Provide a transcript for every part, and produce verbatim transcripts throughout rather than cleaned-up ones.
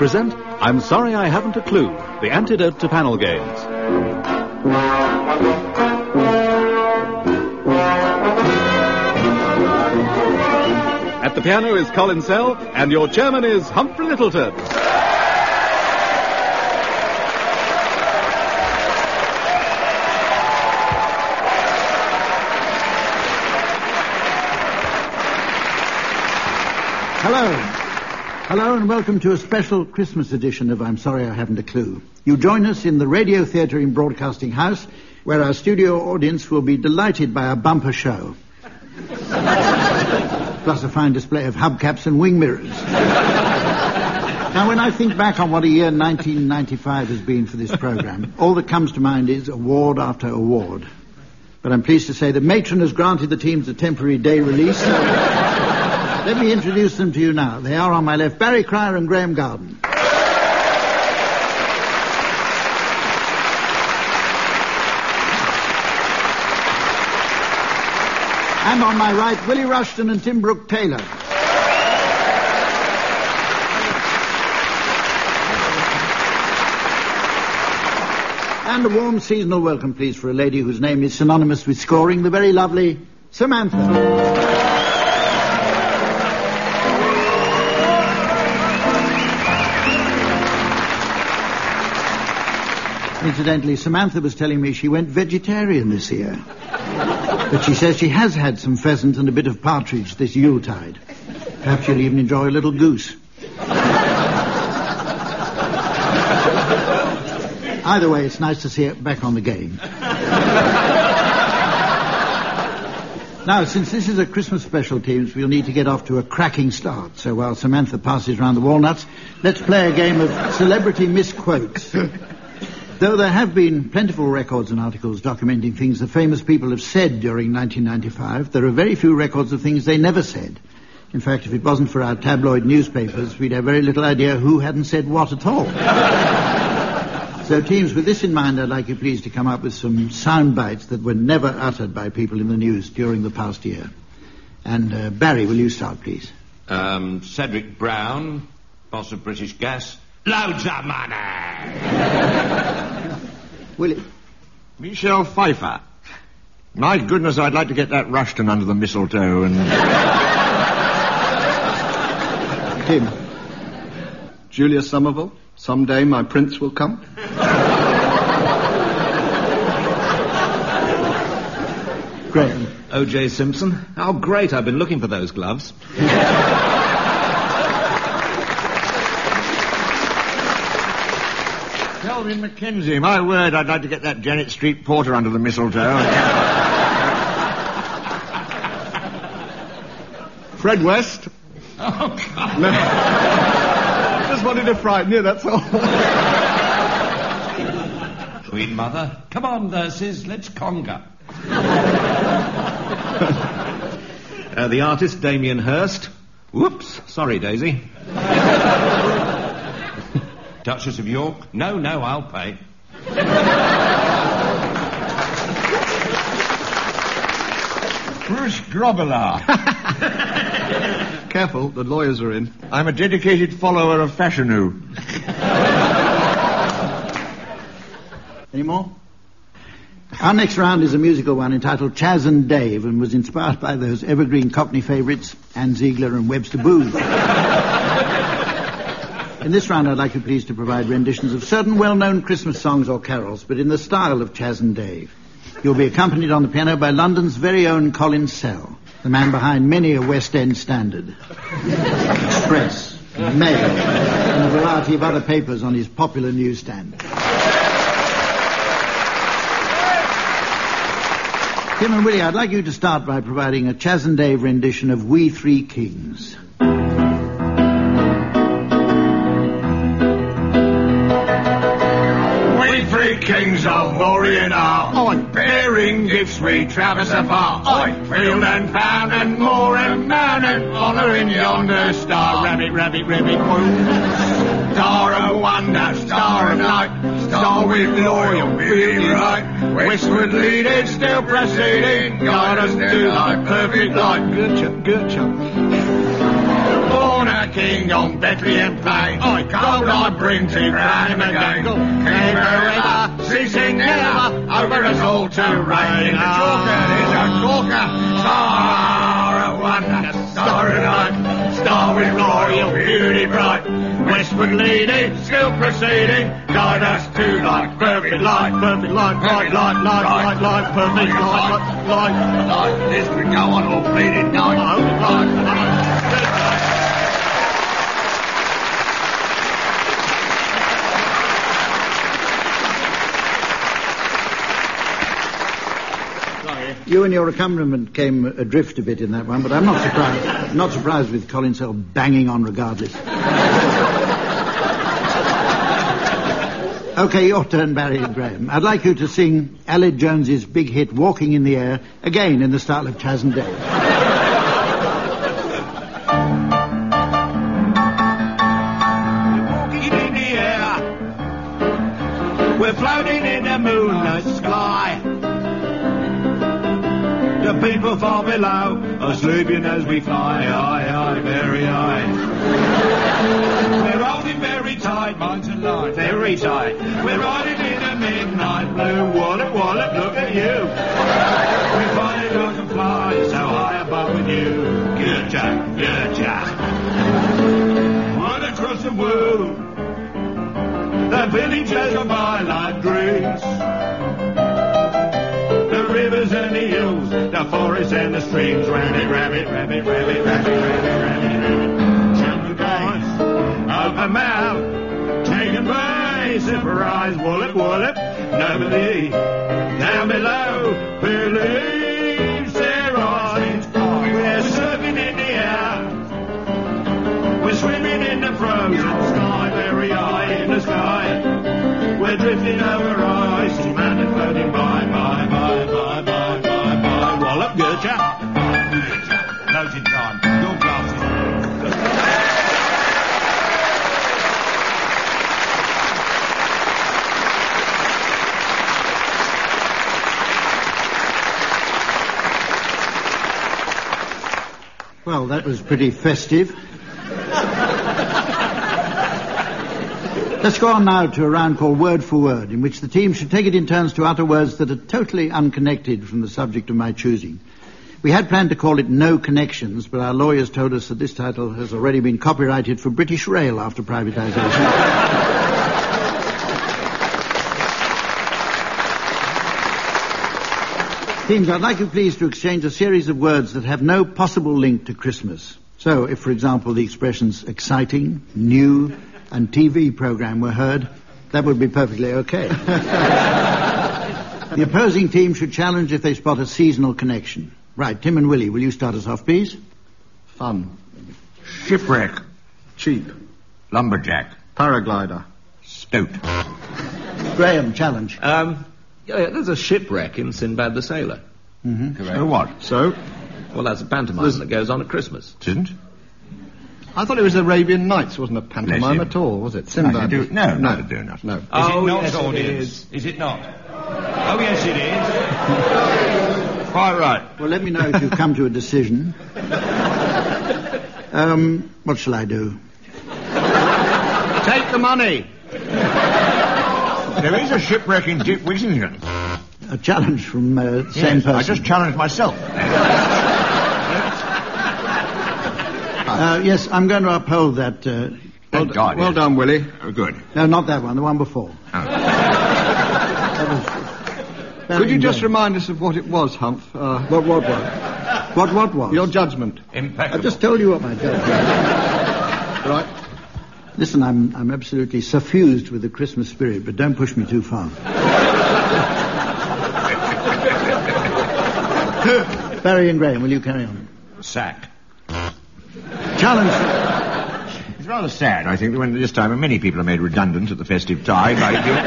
present I'm Sorry I Haven't a Clue, the antidote to panel games. At the piano is Colin Sell, and your chairman is Humphrey Littleton. Hello. Hello and welcome to a special Christmas edition of I'm Sorry I Haven't a Clue. You join us in the Radio Theatre in Broadcasting House, where our studio audience will be delighted by our bumper show. Plus a fine display of hubcaps and wing mirrors. Now, when I think back on what a year nineteen ninety-five has been for this programme, all that comes to mind is award after award. But I'm pleased to say that Matron has granted the teams a temporary day release, so let me introduce them to you now. They are on my left, Barry Cryer and Graham Garden. And on my right, Willie Rushton and Tim Brooke-Taylor. And a warm seasonal welcome, please, for a lady whose name is synonymous with scoring, the very lovely Samantha. Incidentally, Samantha was telling me she went vegetarian this year. But she says she has had some pheasant and a bit of partridge this Yuletide. Perhaps she'll even enjoy a little goose. Either way, it's nice to see her back on the game. Now, since this is a Christmas special, teams, we'll need to get off to a cracking start. So while Samantha passes round the walnuts, let's play a game of celebrity misquotes. Though there have been plentiful records and articles documenting things that famous people have said during nineteen ninety-five, there are very few records of things they never said. In fact, if it wasn't for our tabloid newspapers, we'd have very little idea who hadn't said what at all. So, teams, with this in mind, I'd like you please to come up with some sound bites that were never uttered by people in the news during the past year. And, uh, Barry, will you start, please? Um, Cedric Brown, boss of British Gas. Loads of money! Willie? Michelle Pfeiffer. My goodness, I'd like to get that Rushton under the mistletoe and... Tim? Julia Somerville. Someday my prince will come. Graham? O J Simpson. How great, I've been looking for those gloves. Kelvin Mackenzie. My word, I'd like to get that Janet Street porter under the mistletoe. Fred West. Oh, God. No. Just wanted to frighten you, that's all. Queen Mother. Come on, nurses, let's conga. uh, the artist, Damien Hirst. Whoops, sorry, Daisy. Duchess of York. No, no, I'll pay. Bruce Grobbelaar. Careful, the lawyers are in. I'm a dedicated follower of Fashionou. Any more? Our next round is a musical one entitled Chaz and Dave and was inspired by those evergreen Cockney favourites, Ann Ziegler and Webster Booth. In this round, I'd like you please to provide renditions of certain well-known Christmas songs or carols, but in the style of Chaz and Dave. You'll be accompanied on the piano by London's very own Colin Sell, the man behind many a West End standard. Express, Mail, and a variety of other papers on his popular newsstand. Tim and Willie, I'd like you to start by providing a Chaz and Dave rendition of We Three Kings. Kings of Orient are, oi, bearing gifts we traverse afar, oi, field and pound and moor and mound and honouring yonder star, rabbit, rabbit, rabbit, woo, star of wonder, star of night, star with loyal, being right, westward leading, still proceeding, guide us to thy perfect light, good chap, good chap, born a king on Bethlehem plain. I gold I bring to crown him again. Never ever, ceasing never, over us all to reign. The chalker is a corker, star of wonder, star of night, star with royal beauty bright. Westward leading, still proceeding, guide us to light, perfect light, perfect light, light, light, light, light, light, perfect light, light, light. This could go on all bleeding night. Light, light, light. You and your accompaniment came adrift a bit in that one, but I'm not surprised. Not surprised with Colin Sell banging on regardless. OK, your turn, Barry and Graham. I'd like you to sing Aled Jones's big hit, Walking in the Air, again in the style of Chas and Dave. Walking in the air, we're floating in the moonlit sky. The people far below are sleeping as we fly, aye, aye, very high. We're holding very tight, minds alive, very tight. We're riding in a midnight blue, wallet, wallet, look at you. We find it hard to fly so high above with you. Good Jack, good Jack. Right across the world, the villages of my life dreams. The rivers and the hills, the forests and the streams. Rabbit, rabbit, rabbit, rabbit, rabbit, rabbit, rabbit, rabbit. Children guys, open mouth, taken by surprise. Wallop, wallop, nobody down below believes their eyes. We're surfing in the air, we're swimming in the frozen sky, very high in the sky. We're drifting over ice, man and floating by, by, by, by, by, by, by. Wallop, good chap. Good chap. Closing time. Your glasses. Well, that was pretty festive. Let's go on now to a round called Word for Word, in which the team should take it in turns to utter words that are totally unconnected from the subject of my choosing. We had planned to call it No Connections, but our lawyers told us that this title has already been copyrighted for British Rail after privatisation. Teams, I'd like you please to exchange a series of words that have no possible link to Christmas. So, if, for example, the expressions exciting, new, and T V programme were heard, that would be perfectly okay. The opposing team should challenge if they spot a seasonal connection. Right, Tim and Willie, will you start us off, please? Fun. Shipwreck. Cheap. Lumberjack. Paraglider. Stoat. Graham, challenge. Um, yeah, there's a shipwreck in Sinbad the Sailor. Mm-hmm. So what? So? Well, that's a pantomime There's- that goes on at Christmas. It isn't? I thought it was Arabian Nights, wasn't a Bless pantomime him. at all, was it? Nothing to Sinbad. do- no, no, nothing to do, nothing. no. Is Oh, it not, yes, it audience? is. Is it not? Oh, yes, it is. Quite right. Well, let me know if you've come to a decision. Um, what shall I do? Take the money. There is a shipwreck in Dick Whittington. A challenge from uh, the same Yes, person. I just challenged myself. Uh, yes, I'm going to uphold that. Uh, Thank well, God, well yes. done, Willie. Oh, good. no, not that one, the one before. Oh. That was Could you just very- remind us of what it was, Humph? Uh, What, what, what? What, what was? your judgment. Impeccable. I've just told you what my judgment was. Right. Listen, I'm, I'm absolutely suffused with the Christmas spirit, but don't push me too far. Barry and Graham, will you carry on? Sack. Challenge. It's rather sad, I think, that when at this time many people are made redundant at the festive tide, like you.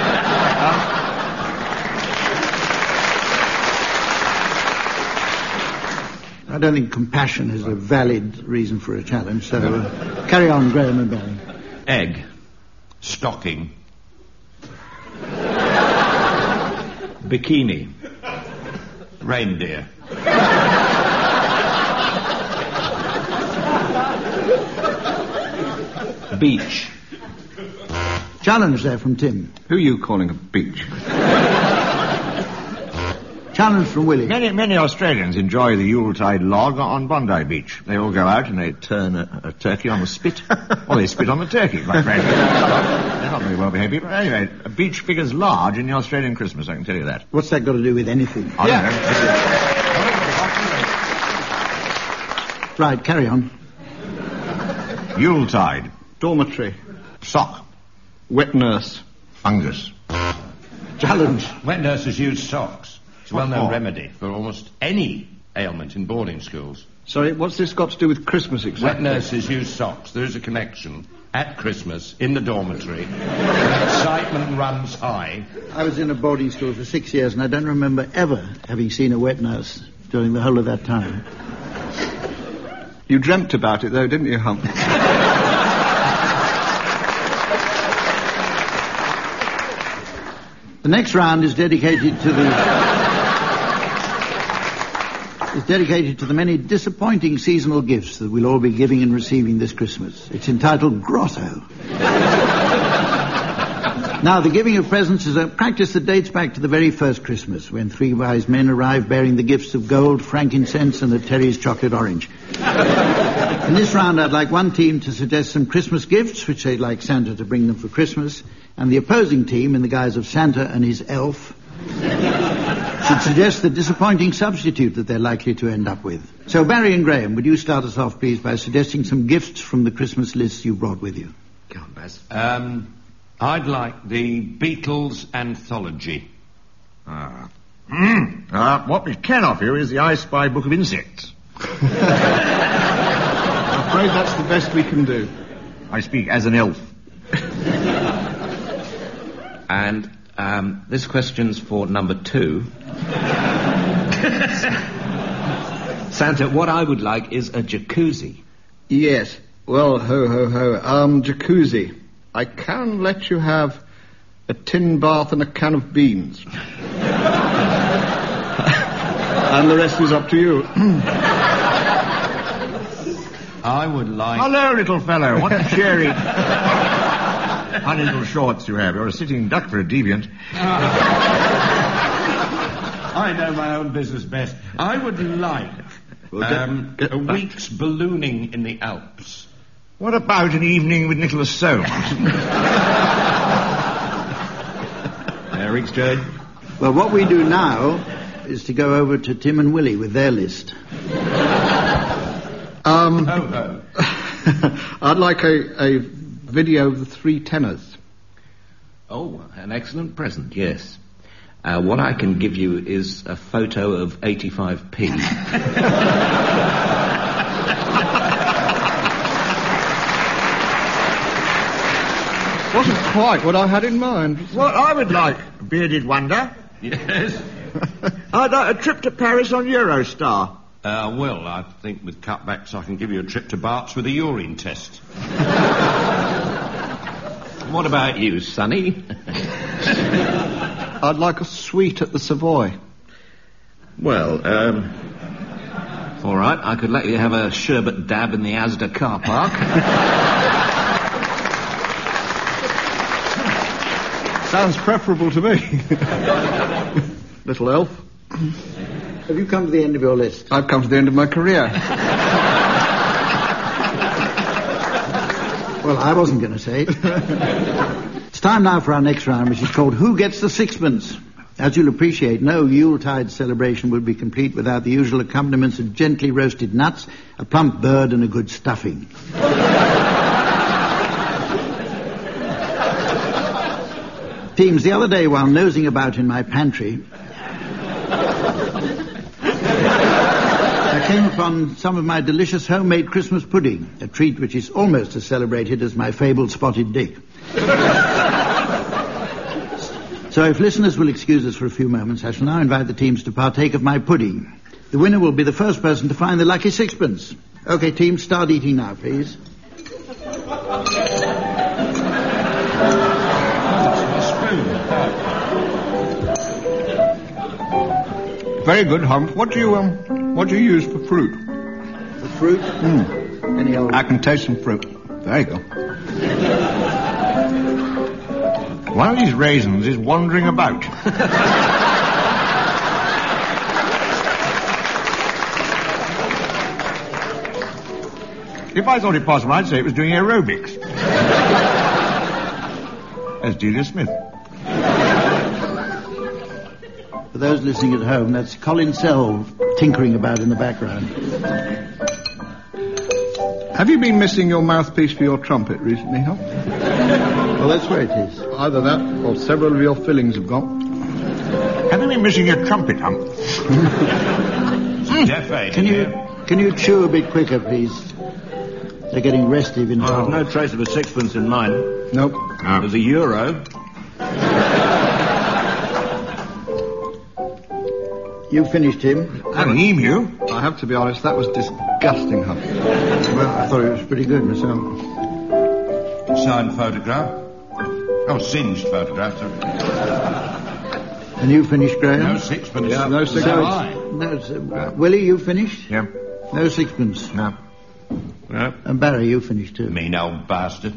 I don't think compassion is a valid reason for a challenge, so uh, carry on, Graham and Barry. Egg. Stocking. Bikini. Reindeer. Beach. Challenge there from Tim. Who are you calling a beach? Challenge from Willie. Many, many Australians enjoy the Yuletide log on Bondi Beach. They all go out and they turn a, a turkey on the spit, or they spit on the turkey, my friend. They're not very well behaved people. Anyway, a beach figures large in the Australian Christmas, I can tell you that. What's that got to do with anything? I yeah. don't know. Right, carry on. Yuletide. Dormitory. Sock. Wet nurse. Fungus. Challenge. Wet nurses use socks. It's a well-known for? remedy for almost any ailment in boarding schools. Sorry, what's this got to do with Christmas exactly? Wet nurses use socks. There is a connection. At Christmas, in the dormitory, excitement runs high. I was in a boarding school for six years, and I don't remember ever having seen a wet nurse during the whole of that time. You dreamt about it, though, didn't you, Hump? The next round is dedicated to the... is dedicated to the many disappointing seasonal gifts that we'll all be giving and receiving this Christmas. It's entitled Grotto. Now, the giving of presents is a practice that dates back to the very first Christmas, when three wise men arrived bearing the gifts of gold, frankincense, and a Terry's chocolate orange. In this round, I'd like one team to suggest some Christmas gifts, which they'd like Santa to bring them for Christmas, and the opposing team, in the guise of Santa and his elf, should suggest the disappointing substitute that they're likely to end up with. So, Barry and Graham, would you start us off, please, by suggesting some gifts from the Christmas list you brought with you? Go on, Baz. Um, I'd like the Beatles anthology. Ah. Mm. Uh, what we can offer you is the I Spy Book of Insects. I'm afraid that's the best we can do. I speak as an elf. And um, this question's for number two. Santa, what I would like is a jacuzzi. Yes. Well, ho, ho, ho. Um, jacuzzi. I can let you have a tin bath and a can of beans. And the rest is up to you. I would like... Hello, little fellow. What a cheery... funny little shorts you have. You're a sitting duck for a deviant. I know my own business best. I would like Well, get- um, get a back. week's ballooning in the Alps. What about an evening with Nicholas Soames? Eric's turn. Well, what we do now is to go over to Tim and Willie with their list. Um, Oh, no. I'd like a, a video of the Three Tenors. Oh, an excellent present, yes. Uh, what I can give you is a photo of eighty-five p. Wasn't quite what I had in mind. What I would like, bearded wonder. Yes? I'd like a trip to Paris on Eurostar. Uh, well, I think with cutbacks I can give you a trip to Bart's with a urine test. What about you, Sonny? I'd like a suite at the Savoy. Well, um... all right, I could let you have a sherbet dab in the Asda car park. Sounds preferable to me. Little elf. Have you come to the end of your list? I've come to the end of my career. Well, I wasn't going to say it. It's time now for our next round, which is called Who Gets the Sixpence? As you'll appreciate, no Yuletide celebration would be complete without the usual accompaniments of gently roasted nuts, a plump bird, and a good stuffing. Teams, the other day while nosing about in my pantry, I came upon some of my delicious homemade Christmas pudding, a treat which is almost as celebrated as my fabled spotted dick. So if listeners will excuse us for a few moments, I shall now invite the teams to partake of my pudding. The winner will be the first person to find the lucky sixpence. Okay, teams, start eating now, please. Very good, Hump. What do you um? What do you use for fruit? The fruit? Mm. Any old... I can taste some fruit. There you go. One of these raisins is wandering about. If I thought it possible, I'd say it was doing aerobics. There's Delia Smith. For those listening at home, that's Colin Sell tinkering about in the background. Have you been missing your mouthpiece for your trumpet recently, huh? Well, that's where it is. Either that or several of your fillings have gone. Have you been missing your trumpet, Hump? Deaf Can you, can you chew a bit quicker, please? They're getting restive in Oh, oh. no trace of a sixpence in mine. Nope. No. There's a euro. You finished him. And an emu. I have to be honest, that was disgusting, huh? Well, I thought it was pretty good myself. Signed photograph. Oh, singed photograph. Sorry. And you finished, Graham? No sixpence. Yeah, no sixpence. So I. No, it's, uh, Willie, you finished? Yeah. No sixpence. No. Yeah. And Barry, you finished too. Mean old bastard.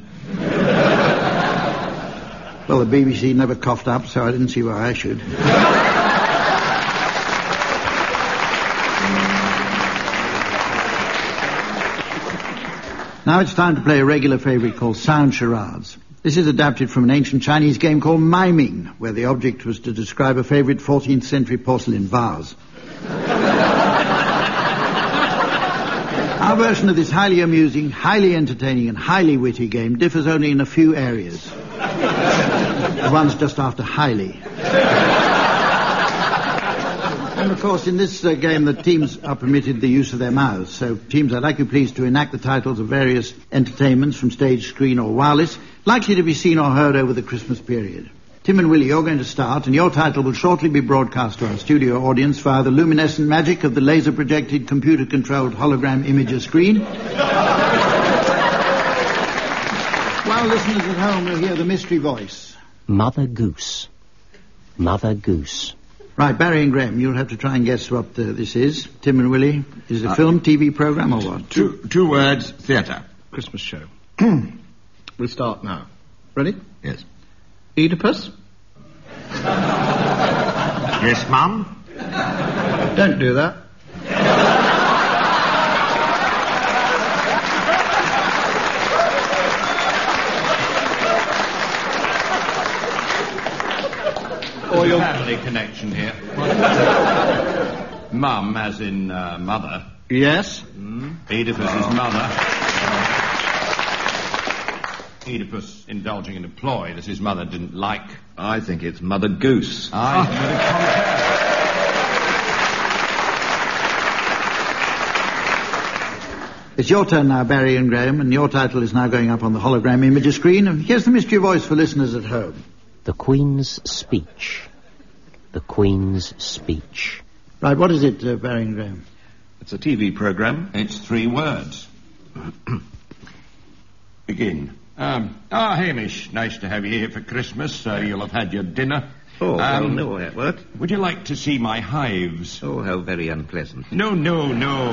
Well, the B B C never coughed up, so I didn't see why I should. Now it's time to play a regular favourite called Sound Charades. This is adapted from an ancient Chinese game called miming, where the object was to describe a favourite fourteenth century porcelain vase. Our version of this highly amusing, highly entertaining and highly witty game differs only in a few areas. The one's just after highly. And of course, in this uh, game, the teams are permitted the use of their mouths. So, teams, I'd like you please to enact the titles of various entertainments from stage, screen or wireless, likely to be seen or heard over the Christmas period. Tim and Willie, you're going to start, and your title will shortly be broadcast to our studio audience via the luminescent magic of the laser-projected, computer-controlled hologram imager screen. While listeners at home will hear the mystery voice. Mother Goose. Mother Goose. Right, Barry and Graham, you'll have to try and guess what uh, this is. Tim and Willie, is it a uh, film, T V programme, or what? Two, two words, theatre. Christmas show. We'll start now. Ready? Yes. Oedipus? Yes, Mum? Don't do that. Or your family connection here. Mum, as in uh, mother. Yes. Mm. Oedipus' mother. Oedipus indulging in a ploy that his mother didn't like. I think it's Mother Goose. I It's your turn now, Barry and Graham, and your title is now going up on the hologram imager screen. And here's the mystery voice for listeners at home. The Queen's Speech. The Queen's Speech. Right, what is it, uh, Barry and Graham? It's a T V programme. It's three words. Begin. Um, ah, Hamish, nice to have you here for Christmas. Uh, you'll have had your dinner. Oh, well, Um, no, Edward. Would you like to see my hives? Oh, how very unpleasant. No, no, no.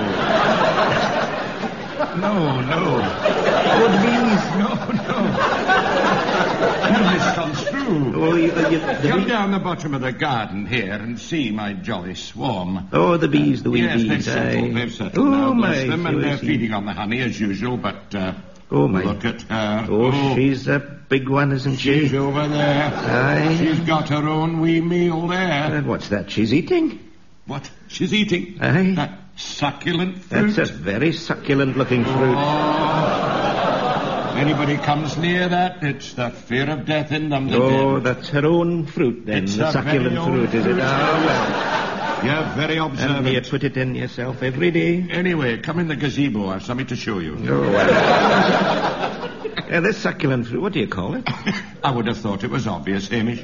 No, no. Oh, please, no, no. You misconstrue. Oh, you, uh, you, the Come bee- down the bottom of the garden here and see my jolly swarm. Oh, the bees, the wee yes, bees. they've settled, aye. they've settled Oh, now, bless my. them, and so they're is he. feeding on the honey as usual, but, uh, Oh, my. look at her. Oh, she's a big one, isn't she? She's over there. Aye. She's got her own wee meal there. Uh, what's that she's eating? What? She's eating? Aye. That succulent fruit? That's a very succulent-looking fruit. Oh. Anybody comes near that, it's the fear of death in them. that Oh, did. that's her own fruit, then. It's the a succulent very old fruit, is it? fruit. Ah, well. You're very And you observant. put it in yourself every day? Anyway, come in the gazebo. I have something to show you. Oh, well. uh, this succulent fruit, what do you call it? I would have thought it was obvious, Hamish.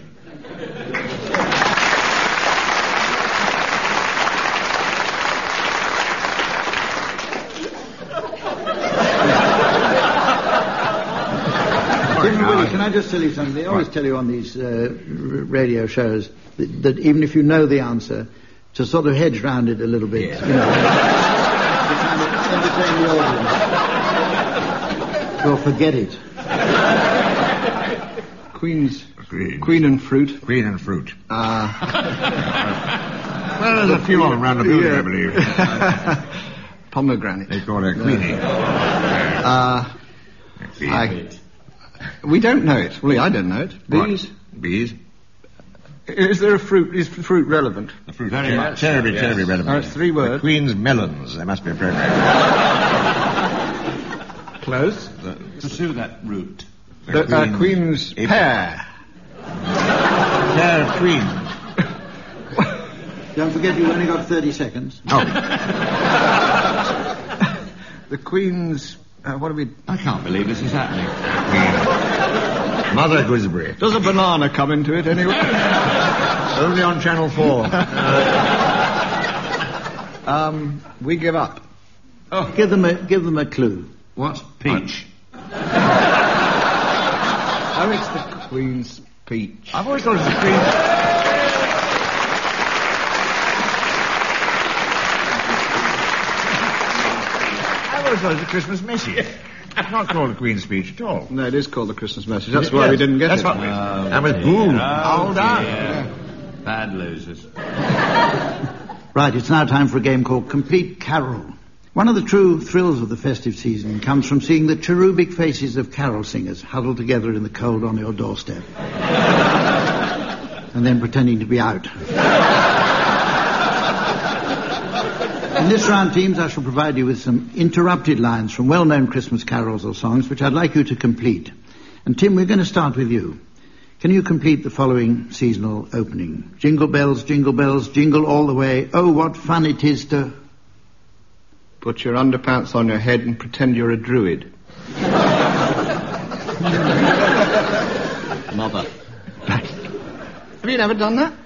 Tim and Willie, can I just tell you something? They always tell you on these uh, r- radio shows that, that even if you know the answer, to sort of hedge round it a little bit, you know, to kind of entertain the audience. Or forget it. Queen's Queen. Queen and fruit. Queen and fruit. Uh, Well, there's a few of them around the building, I believe. pomegranate. They call her Queenie. Uh, I, we don't know it. Well, I don't know it. Bees. What? Bees? Is there a fruit? Is fruit relevant? The fruit. Very much. Terribly, Yes. terribly relevant. Oh, it's three words. The Queen's melons. They must be appropriate. Close. Pursue that route. The, uh, Queen's April. pear. Pear of Queen. Don't forget you've only got thirty seconds. Oh, The Queen's. Uh, what do we? I can't believe this is happening. Queen. Mother Gooseberry. Does a banana come into it anyway? Only on Channel four. um, we give up. Oh. Give them a give them a clue. What? Peach. Oh, it's the Queen's peach. I've always thought it was the Queen. I've always thought it was a Christmas message. It's not called the Queen's speech at all. No, it is called the Christmas message. That's why we didn't get That's it. what we... Oh, and with dear. boom. Oh, Hold on. dear. Bad losers. Right, it's now time for a game called Complete Carol. One of the true thrills of the festive season comes from seeing the cherubic faces of carol singers huddled together in the cold on your doorstep. And then pretending to be out. In this round, teams, I shall provide you with some interrupted lines from well-known Christmas carols or songs, which I'd like you to complete. And Tim, we're going to start with you. Can you complete the following seasonal opening? Jingle bells, jingle bells, jingle all the way. Oh, what fun it is to... Put your underpants on your head and pretend you're a druid. Mother. Have you never done that?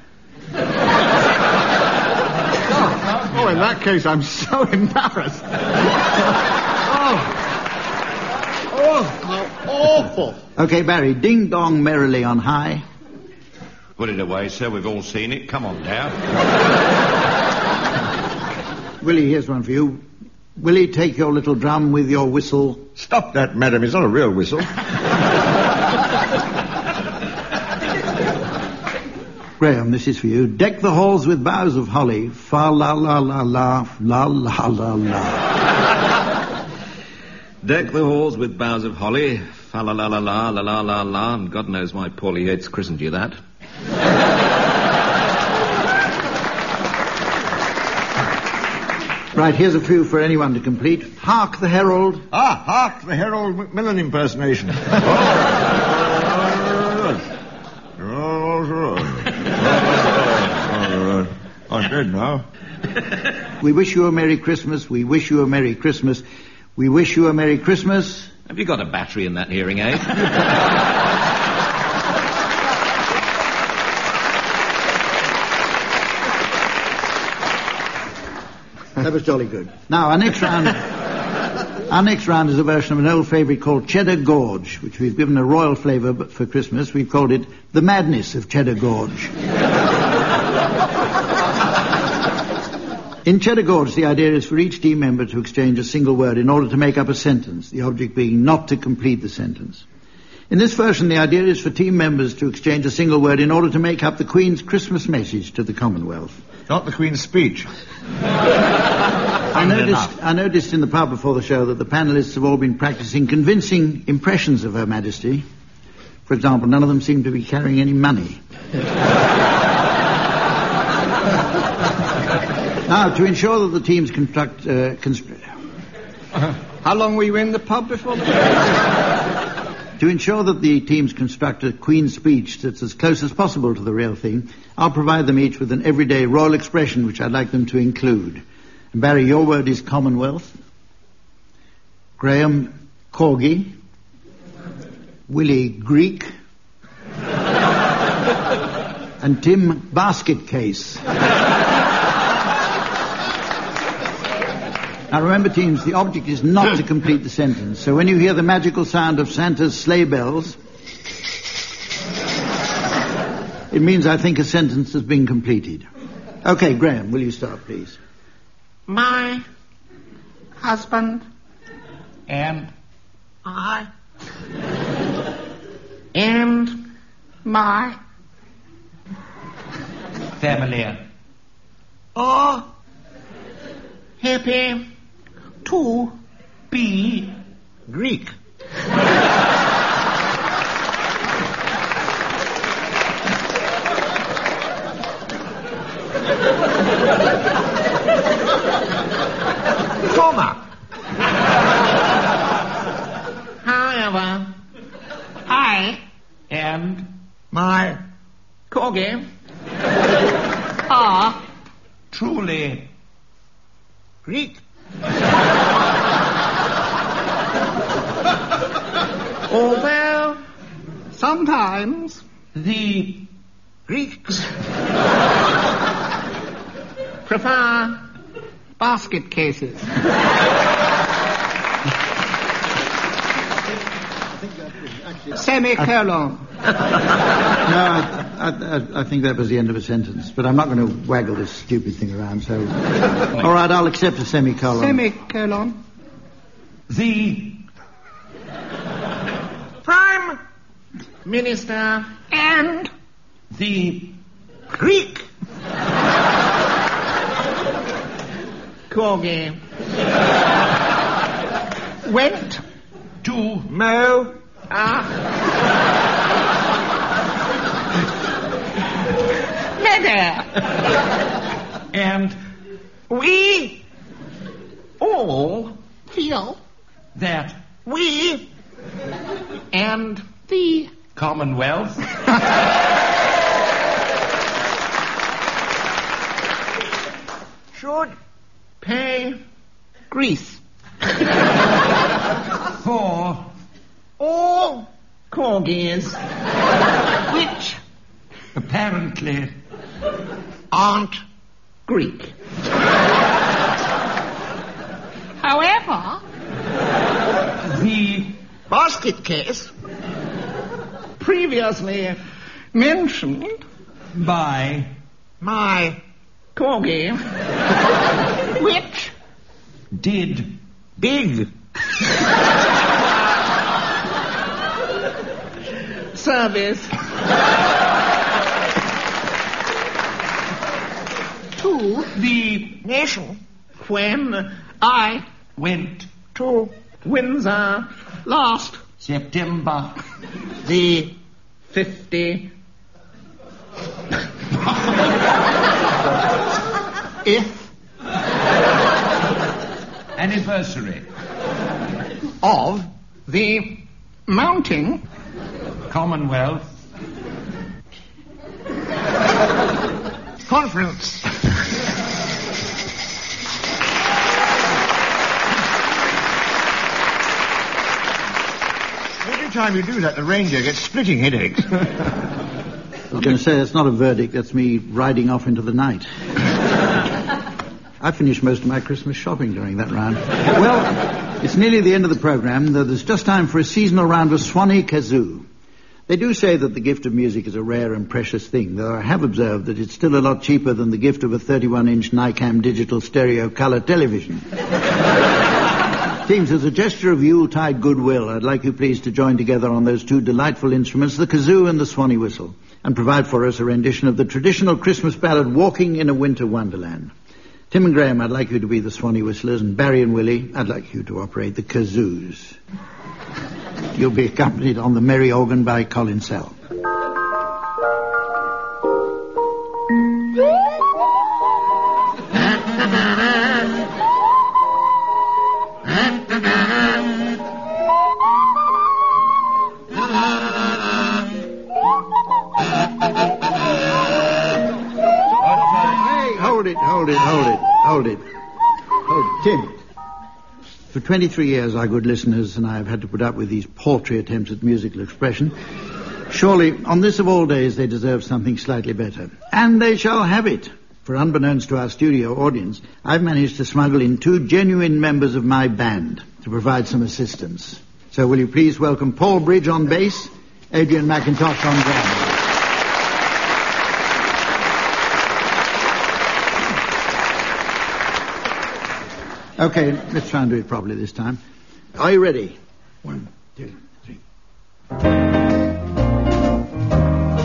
oh, oh, in that case, I'm so embarrassed. oh. Oh, how awful. Okay, Barry, ding dong merrily on high. Put it away, sir. We've all seen it. Come on down. Willie, here's one for you. Willie, take your little drum with your whistle. Stop that, madam. It's not a real whistle. Graham, this is for you. Deck the halls with boughs of holly. Fa la la la la, la la la la. Deck the halls with boughs of holly. Fa la la la la la la la la. And God knows why Paulie Yates christened you that. Right, here's a few for anyone to complete. Hark the herald. Ah, hark, the Harold Macmillan impersonation. I'm dead now. We wish you a Merry Christmas. We wish you a Merry Christmas. We wish you a Merry Christmas. Have you got a battery in that hearing aid? That was jolly good. Now, our next round... Our next round is a version of an old favourite called Cheddar Gorge, which we've given a royal flavour, but for Christmas we've called it The Madness of Cheddar Gorge. In Cheddar Gorge, the idea is for each team member to exchange a single word in order to make up a sentence, the object being not to complete the sentence. In this version, the idea is for team members to exchange a single word in order to make up the Queen's Christmas message to the Commonwealth. Not the Queen's speech. I noticed, I noticed in the pub before the show that the panellists have all been practicing convincing impressions of Her Majesty. For example, none of them seem to be carrying any money. Now, to ensure that the teams construct... Uh, constru- How long were you in the pub before? To ensure that the teams construct a Queen's speech that's as close as possible to the real thing, I'll provide them each with an everyday royal expression which I'd like them to include. And Barry, your word is Commonwealth. Graham, Corgi. Willie, Greek. And Tim, basket case. Now remember, teams, the object is not to complete the sentence. So when you hear the magical sound of Santa's sleigh bells, it means I think a sentence has been completed. Okay, Graham, will you start, please? My husband And I and My family are happy to be Greek. comma. However, I And my corgi are truly Greek. Although sometimes the Greeks prefer basket cases. Semicolon. No, I, I, I think that was the end of a sentence, but I'm not going to waggle this stupid thing around, so... All right, I'll accept a semicolon. Semicolon. the Prime Minister and the Greek corgi went to mow a meadow. and We all feel that we and the Commonwealth should pay Greece for all corgis which apparently aren't Greek. However, the basket case previously mentioned by my corgi which did big service to the nation when I went to Windsor last September the fifty if anniversary of the mounting Commonwealth conference. Every time you do that, the ranger gets splitting headaches. I was going to say, that's not a verdict, that's me riding off into the night. I finished most of my Christmas shopping during that round. Well, it's nearly the end of the programme, though there's just time for a seasonal round of Swanee Kazoo. They do say that the gift of music is a rare and precious thing, though I have observed that it's still a lot cheaper than the gift of a thirty-one inch Nikam digital stereo colour television. Teams, as a gesture of Yuletide goodwill, I'd like you please to join together on those two delightful instruments, the kazoo and the Swanee whistle, and provide for us a rendition of the traditional Christmas ballad, Walking in a Winter Wonderland. Tim and Graham, I'd like you to be the Swanee whistlers, and Barry and Willie, I'd like you to operate the kazoos. You'll be accompanied on the merry organ by Colin Sell. Hold it, hold it, hold it, hold it. Hold it. Tim, for twenty-three years our good listeners and I have had to put up with these paltry attempts at musical expression. Surely, on this of all days, they deserve something slightly better. And they shall have it. For unbeknownst to our studio audience, I've managed to smuggle in two genuine members of my band to provide some assistance. So will you please welcome Paul Bridge on bass, Adrian McIntosh on drums. Okay, let's try and do it properly this time. Are you ready? One, two, three.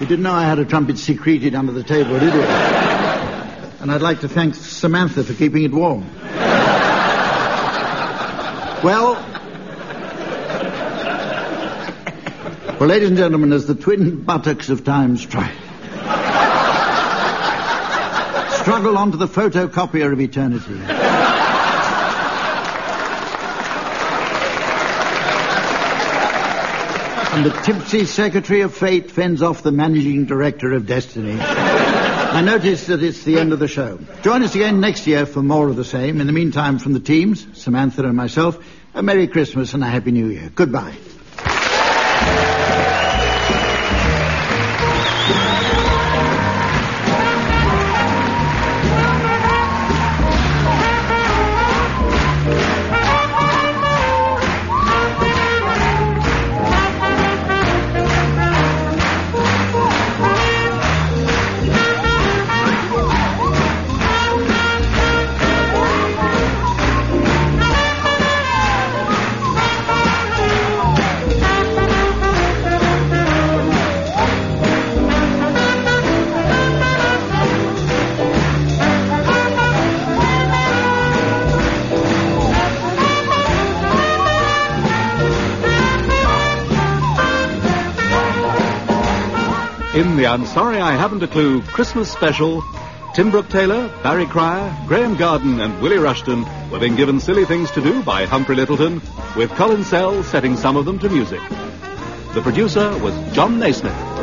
You didn't know I had a trumpet secreted under the table, did you? And I'd like to thank Samantha for keeping it warm. Well, well, ladies and gentlemen, as the twin buttocks of time strike, struggle onto the photocopier of eternity. And the tipsy secretary of fate fends off the managing director of destiny. I notice that it's the end of the show. Join us again next year for more of the same. In the meantime, from the teams, Samantha and myself, a Merry Christmas and a Happy New Year. Goodbye. In the I'm Sorry I Haven't a Clue Christmas special, Tim Brooke Taylor, Barry Cryer, Graham Garden and Willie Rushton were being given silly things to do by Humphrey Littleton, with Colin Sell setting some of them to music. The producer was John Naismith.